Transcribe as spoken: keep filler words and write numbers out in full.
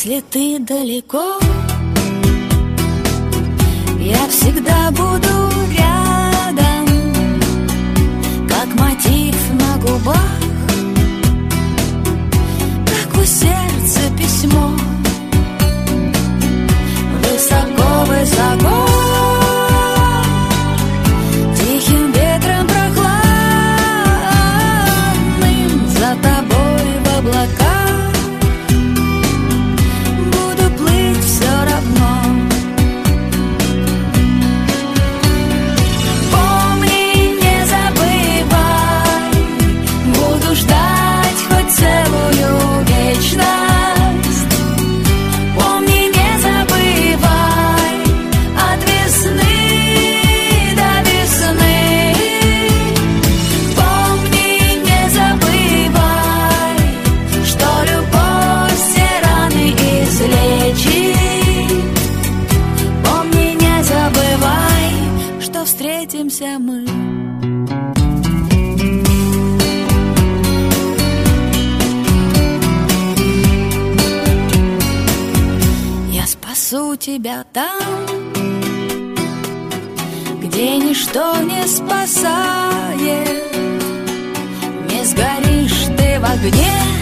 Если ты далеко, я всегда буду рядом, как мотив на губах, как у сердца письмо. Высоко-высоко, тихим ветром прохладным, за тобой в облаках буду плыть все равно. Помни, не забывай, буду ждать хоть целую вечность. Помни, не забывай, от весны до весны. Помни, не забывай, что любовь все раны излечит. Помни, не забывай, что встретимся мы. Я спасу тебя там, где ничто не спасает. Не сгоришь ты в огне,